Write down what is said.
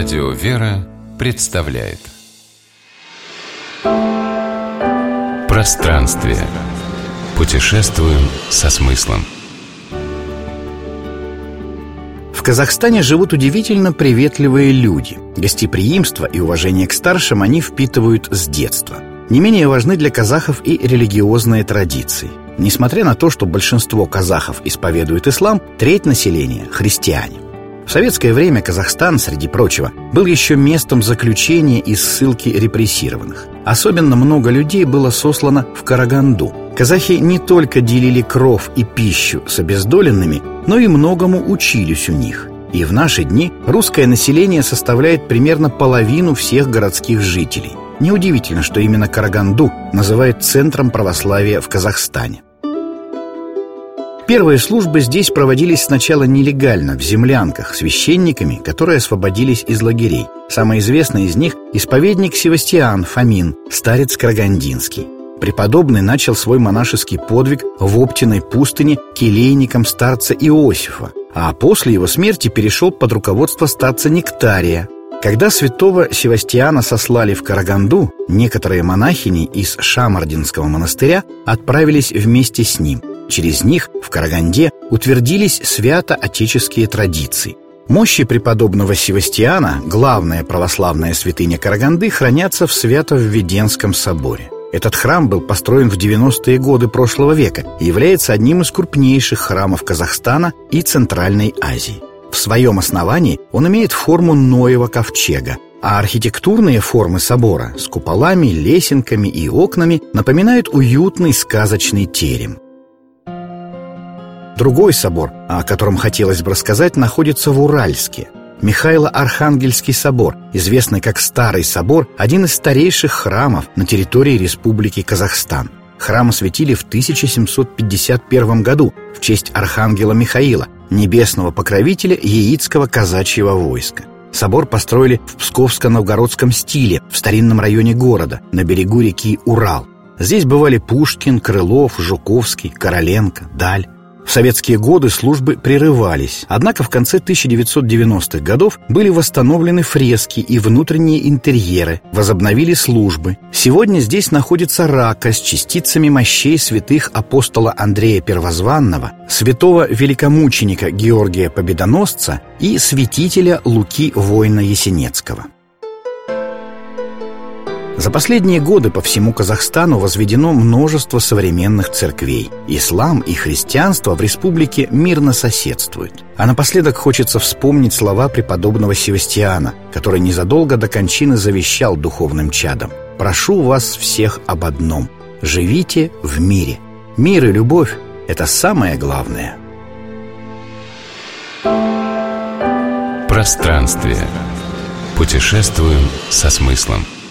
Радио «Вера» представляет Пространствие. Путешествуем со смыслом. В Казахстане живут удивительно приветливые люди. Гостеприимство и уважение к старшим они впитывают с детства. Не менее важны для казахов и религиозные традиции. Несмотря на то, что большинство казахов исповедует ислам, треть населения – христиане. В советское время Казахстан, среди прочего, был еще местом заключения и ссылки репрессированных. Особенно много людей было сослано в Караганду. Казахи не только делили кров и пищу с обездоленными, но и многому учились у них. И в наши дни русское население составляет примерно половину всех городских жителей. Неудивительно, что именно Караганду называют центром православия в Казахстане. Первые службы здесь проводились сначала нелегально, в землянках, священниками, которые освободились из лагерей. Самый известный из них – исповедник Севастиан Фомин, старец карагандинский. Преподобный начал свой монашеский подвиг в Оптиной пустыне келейником старца Иосифа, а после его смерти перешел под руководство старца Нектария. Когда святого Севастиана сослали в Караганду, некоторые монахини из Шамардинского монастыря отправились вместе с ним. Через них в Караганде утвердились свято-отеческие традиции. Мощи преподобного Севастиана, главная православная святыня Караганды, хранятся в Свято-Введенском соборе. Этот храм был построен в 90-е годы прошлого века и является одним из крупнейших храмов Казахстана и Центральной Азии. В своем основании он имеет форму Ноева ковчега, а архитектурные формы собора с куполами, лесенками и окнами напоминают уютный сказочный терем. Другой собор, о котором хотелось бы рассказать, находится в Уральске. Михаило-Архангельский собор, известный как Старый собор, один из старейших храмов на территории Республики Казахстан. Храм осветили в 1751 году в честь архангела Михаила, небесного покровителя яицкого казачьего войска. Собор построили в псковско-новгородском стиле в старинном районе города, на берегу реки Урал. Здесь бывали Пушкин, Крылов, Жуковский, Короленко, Даль. В советские годы службы прерывались, однако в конце 1990-х годов были восстановлены фрески и внутренние интерьеры, возобновили службы. Сегодня здесь находится рака с частицами мощей святых апостола Андрея Первозванного, святого великомученика Георгия Победоносца и святителя Луки Воина Ясенецкого. За последние годы по всему Казахстану возведено множество современных церквей. Ислам и христианство в республике мирно соседствуют. А напоследок хочется вспомнить слова преподобного Севастиана, который незадолго до кончины завещал духовным чадам: «Прошу вас всех об одном – живите в мире. Мир и любовь – это самое главное». Пространствие. Путешествуем со смыслом.